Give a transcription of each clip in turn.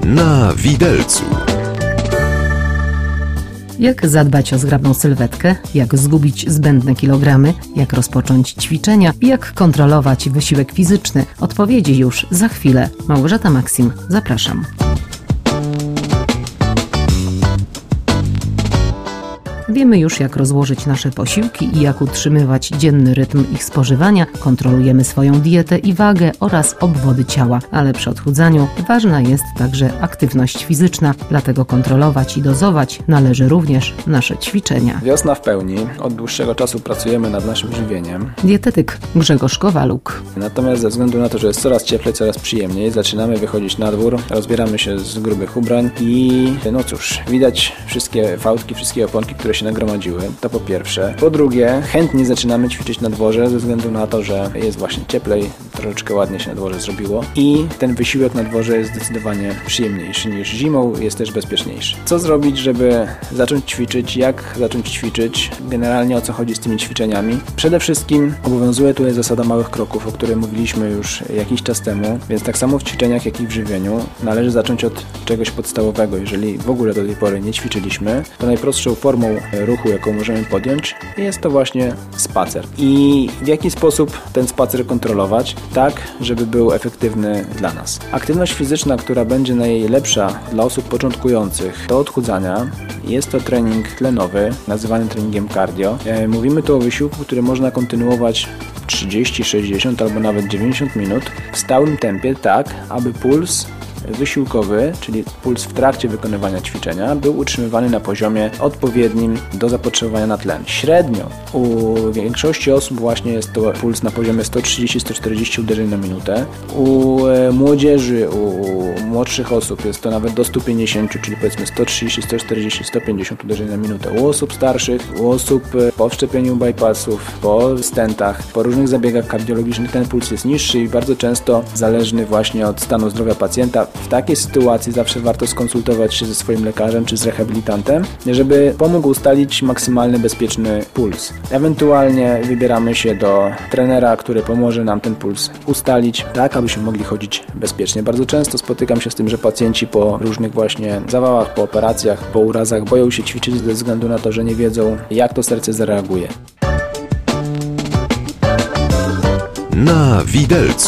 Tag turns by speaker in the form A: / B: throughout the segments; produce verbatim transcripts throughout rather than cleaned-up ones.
A: Na widelcu.
B: Jak zadbać o zgrabną sylwetkę, jak zgubić zbędne kilogramy, jak rozpocząć ćwiczenia i jak kontrolować wysiłek fizyczny? Odpowiedzi już za chwilę. Małgorzata Maksim, zapraszam. Wiemy już, jak rozłożyć nasze posiłki i jak utrzymywać dzienny rytm ich spożywania, kontrolujemy swoją dietę i wagę oraz obwody ciała, ale przy odchudzaniu ważna jest także aktywność fizyczna, dlatego kontrolować i dozować należy również nasze ćwiczenia.
C: Wiosna w pełni, od dłuższego czasu pracujemy nad naszym żywieniem.
B: Dietetyk Grzegorz Kowaluk.
C: Natomiast ze względu na to, że jest coraz cieplej, coraz przyjemniej, zaczynamy wychodzić na dwór, rozbieramy się z grubych ubrań i no cóż, widać wszystkie fałdki, wszystkie oponki, które się nagromadziły, to po pierwsze. Po drugie, chętnie zaczynamy ćwiczyć na dworze ze względu na to, że jest właśnie cieplej, troszeczkę ładnie się na dworze zrobiło i ten wysiłek na dworze jest zdecydowanie przyjemniejszy niż zimą, jest też bezpieczniejszy. Co zrobić, żeby zacząć ćwiczyć, jak zacząć ćwiczyć, generalnie o co chodzi z tymi ćwiczeniami? Przede wszystkim obowiązuje tutaj zasada małych kroków, o której mówiliśmy już jakiś czas temu, więc tak samo w ćwiczeniach, jak i w żywieniu należy zacząć od czegoś podstawowego. Jeżeli w ogóle do tej pory nie ćwiczyliśmy, to najprostszą formą ruchu, jaką możemy podjąć, jest to właśnie spacer. I w jaki sposób ten spacer kontrolować, tak, żeby był efektywny dla nas. Aktywność fizyczna, która będzie najlepsza dla osób początkujących do odchudzania, jest to trening tlenowy, nazywany treningiem cardio. Mówimy tu o wysiłku, który można kontynuować trzydzieści, sześćdziesiąt albo nawet dziewięćdziesiąt minut w stałym tempie, tak, aby puls wysiłkowy, czyli puls w trakcie wykonywania ćwiczenia, był utrzymywany na poziomie odpowiednim do zapotrzebowania na tlen. Średnio u większości osób właśnie jest to puls na poziomie sto trzydzieści do stu czterdziestu uderzeń na minutę. U młodzieży, u młodszych osób jest to nawet do stu pięćdziesięciu, czyli powiedzmy sto trzydzieści, sto czterdzieści, sto pięćdziesiąt uderzeń na minutę. U osób starszych, u osób po wszczepieniu bypassów, po stentach, po różnych zabiegach kardiologicznych ten puls jest niższy i bardzo często zależny właśnie od stanu zdrowia pacjenta. W takiej sytuacji zawsze warto skonsultować się ze swoim lekarzem czy z rehabilitantem, żeby pomógł ustalić maksymalny bezpieczny puls. Ewentualnie wybieramy się do trenera, który pomoże nam ten puls ustalić, tak abyśmy mogli chodzić bezpiecznie. Bardzo często spotykam się z tym, że pacjenci po różnych właśnie zawałach, po operacjach, po urazach boją się ćwiczyć ze względu na to, że nie wiedzą, jak to serce zareaguje.
A: Na widelcu.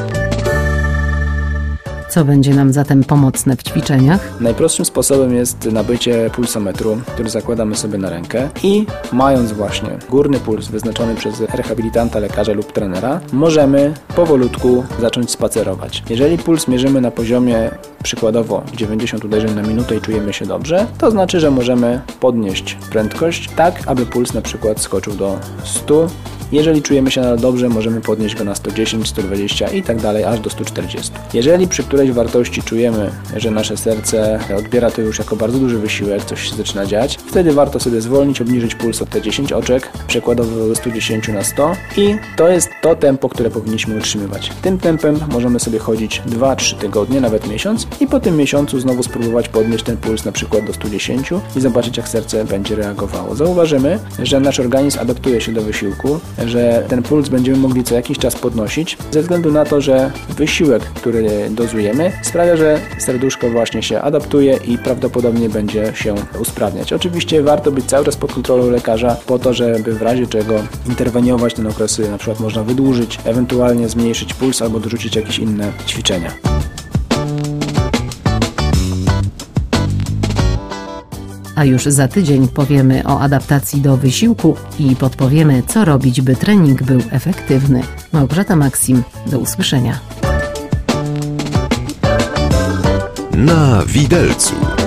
B: Co będzie nam zatem pomocne w ćwiczeniach?
C: Najprostszym sposobem jest nabycie pulsometru, który zakładamy sobie na rękę i mając właśnie górny puls wyznaczony przez rehabilitanta, lekarza lub trenera, możemy powolutku zacząć spacerować. Jeżeli puls mierzymy na poziomie przykładowo dziewięćdziesiąt uderzeń na minutę i czujemy się dobrze, to znaczy, że możemy podnieść prędkość tak, aby puls na przykład skoczył do stu. Jeżeli czujemy się nadal dobrze, możemy podnieść go na sto dziesięć, sto dwadzieścia i tak dalej, aż do stu czterdziestu. Jeżeli przy którejś wartości czujemy, że nasze serce odbiera to już jako bardzo duży wysiłek, coś się zaczyna dziać, wtedy warto sobie zwolnić, obniżyć puls o te dziesięć oczek, przykładowo ze stu dziesięciu na sto i to jest to tempo, które powinniśmy utrzymywać. Tym tempem możemy sobie chodzić dwa trzy tygodnie, nawet miesiąc i po tym miesiącu znowu spróbować podnieść ten puls na przykład do stu dziesięciu i zobaczyć, jak serce będzie reagowało. Zauważymy, że nasz organizm adaptuje się do wysiłku, że ten puls będziemy mogli co jakiś czas podnosić, ze względu na to, że wysiłek, który dozujemy, sprawia, że serduszko właśnie się adaptuje i prawdopodobnie będzie się usprawniać. Oczywiście warto być cały czas pod kontrolą lekarza po to, żeby w razie czego interweniować, ten okres na przykład można wydłużyć, ewentualnie zmniejszyć puls albo dorzucić jakieś inne ćwiczenia.
B: A już za tydzień powiemy o adaptacji do wysiłku i podpowiemy, co robić, by trening był efektywny. Małgorzata Maksim, do usłyszenia.
A: Na widelcu.